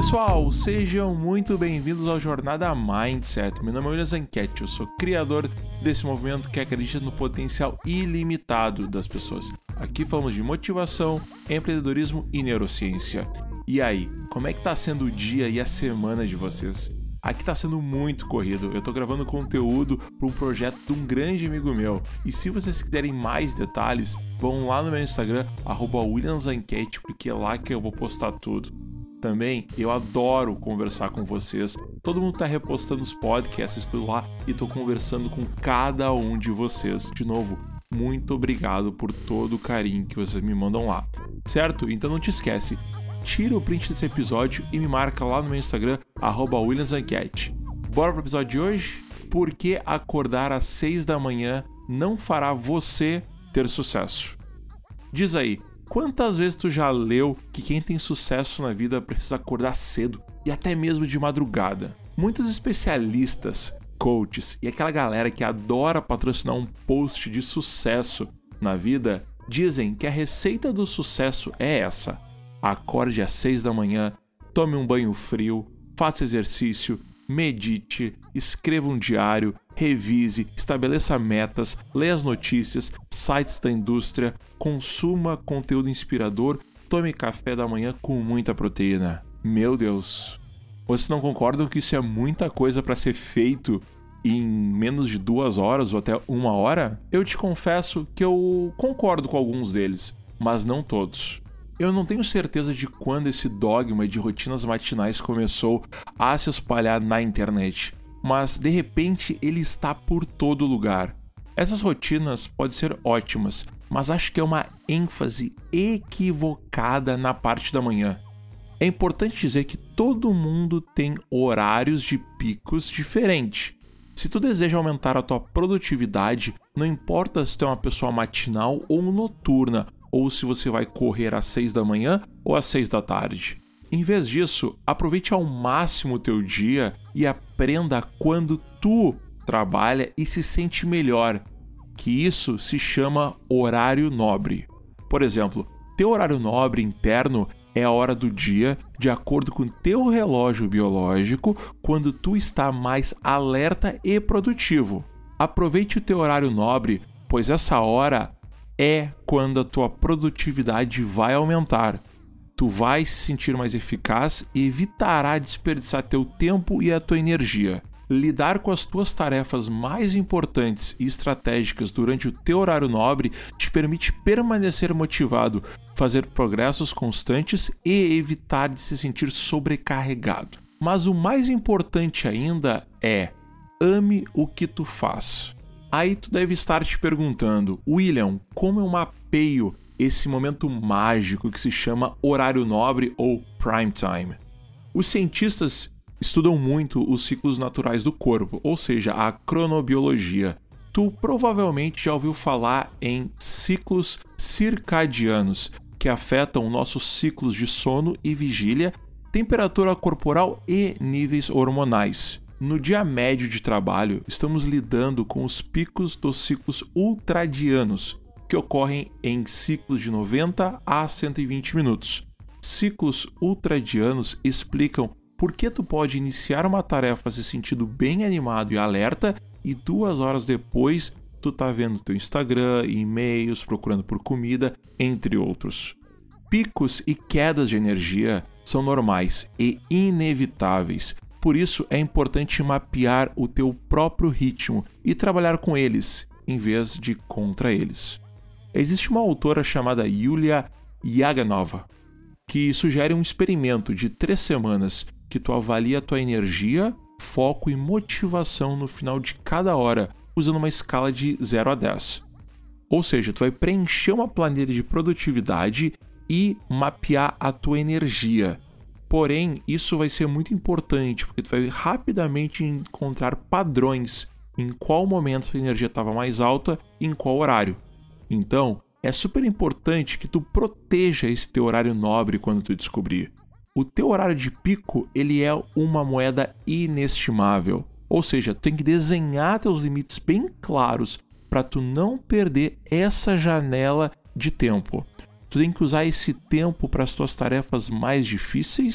pessoal, sejam muito bem-vindos ao Jornada Mindset. Meu nome é William Zanquete, eu sou criador desse movimento que acredita no potencial ilimitado das pessoas. Aqui falamos de motivação, empreendedorismo e neurociência. E aí, como é que tá sendo o dia e a semana de vocês? Aqui tá sendo muito corrido, eu tô gravando conteúdo para um projeto de um grande amigo meu. E se vocês quiserem mais detalhes, vão lá no meu Instagram, @WilliamZanquete, porque é lá que eu vou postar tudo. Também, eu adoro conversar com vocês. Todo mundo tá repostando os podcasts tudo lá e tô conversando com cada um de vocês. De novo, muito obrigado por todo o carinho que vocês me mandam lá. Certo? Então não te esquece. Tira o print desse episódio e me marca lá no meu Instagram, @WilliamZanquete. Bora pro episódio de hoje? Por que acordar às 6 da manhã não fará você ter sucesso? Diz aí, quantas vezes tu já leu que quem tem sucesso na vida precisa acordar cedo e até mesmo de madrugada? Muitos especialistas, coaches e aquela galera que adora patrocinar um post de sucesso na vida dizem que a receita do sucesso é essa: acorde às 6 da manhã, tome um banho frio, faça exercício, medite, escreva um diário, revise, estabeleça metas, leia as notícias, sites da indústria, consuma conteúdo inspirador, tome café da manhã com muita proteína. Meu Deus! Vocês não concordam que isso é muita coisa para ser feito em menos de 2 horas ou até 1 hora? Eu te confesso que eu concordo com alguns deles, mas não todos. Eu não tenho certeza de quando esse dogma de rotinas matinais começou a se espalhar na internet, mas de repente ele está por todo lugar. Essas rotinas podem ser ótimas, mas acho que é uma ênfase equivocada na parte da manhã. É importante dizer que todo mundo tem horários de picos diferentes. Se tu deseja aumentar a tua produtividade, não importa se tu é uma pessoa matinal ou noturna, ou se você vai correr às 6 da manhã ou às 6 da tarde. Em vez disso, aproveite ao máximo o teu dia e aprenda quando tu trabalha e se sente melhor, que isso se chama horário nobre. Por exemplo, teu horário nobre interno é a hora do dia de acordo com teu relógio biológico, quando tu está mais alerta e produtivo. Aproveite o teu horário nobre, pois essa hora é quando a tua produtividade vai aumentar. Tu vai se sentir mais eficaz e evitará desperdiçar teu tempo e a tua energia. Lidar com as tuas tarefas mais importantes e estratégicas durante o teu horário nobre te permite permanecer motivado, fazer progressos constantes e evitar de se sentir sobrecarregado. Mas o mais importante ainda é: ame o que tu faz. Aí tu deve estar te perguntando: William, como eu mapeio esse momento mágico que se chama horário nobre ou prime time? Os cientistas estudam muito os ciclos naturais do corpo, ou seja, a cronobiologia. Tu provavelmente já ouviu falar em ciclos circadianos, que afetam nossos ciclos de sono e vigília, temperatura corporal e níveis hormonais. No dia médio de trabalho, estamos lidando com os picos dos ciclos ultradianos, que ocorrem em ciclos de 90 a 120 minutos. Ciclos ultradianos explicam por que tu pode iniciar uma tarefa se sentindo bem animado e alerta e 2 horas depois tu tá vendo teu Instagram, e-mails, procurando por comida, entre outros. Picos e quedas de energia são normais e inevitáveis. Por isso, é importante mapear o teu próprio ritmo e trabalhar com eles, em vez de contra eles. Existe uma autora chamada Yulia Yaganova, que sugere um experimento de 3 semanas que tu avalia a tua energia, foco e motivação no final de cada hora, usando uma escala de 0 a 10. Ou seja, tu vai preencher uma planilha de produtividade e mapear a tua energia. Porém, isso vai ser muito importante, porque tu vai rapidamente encontrar padrões em qual momento a energia estava mais alta e em qual horário. Então, é super importante que tu proteja esse teu horário nobre quando tu descobrir. O teu horário de pico, ele é uma moeda inestimável. Ou seja, tu tem que desenhar teus limites bem claros para tu não perder essa janela de tempo. Tu tem que usar esse tempo para as tuas tarefas mais difíceis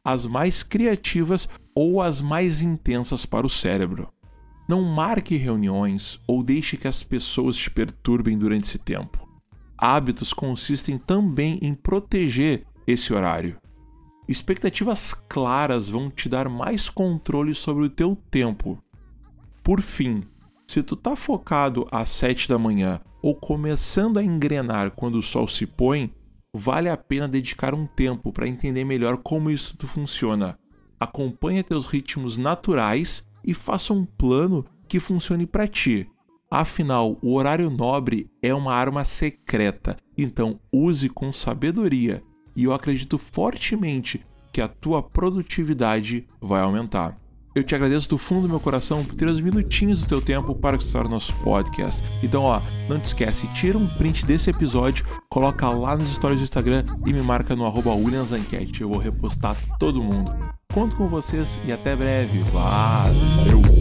as mais criativas ou as mais intensas para o cérebro. Não marque reuniões ou deixe que as pessoas te perturbem durante esse tempo. Hábitos consistem também em proteger esse horário. Expectativas claras vão te dar mais controle sobre o teu tempo. Por fim, se tu tá focado às 7 da manhã ou começando a engrenar quando o sol se põe, vale a pena dedicar um tempo para entender melhor como isso funciona. Acompanhe teus ritmos naturais e faça um plano que funcione para ti. Afinal, o horário nobre é uma arma secreta, então use com sabedoria e eu acredito fortemente que a tua produtividade vai aumentar. Eu te agradeço do fundo do meu coração por ter uns minutinhos do teu tempo para escutar o nosso podcast. Então, não te esquece, tira um print desse episódio, coloca lá nos stories do Instagram e me marca no @WilliamZanquete. Eu vou repostar todo mundo. Conto com vocês e até breve. Valeu!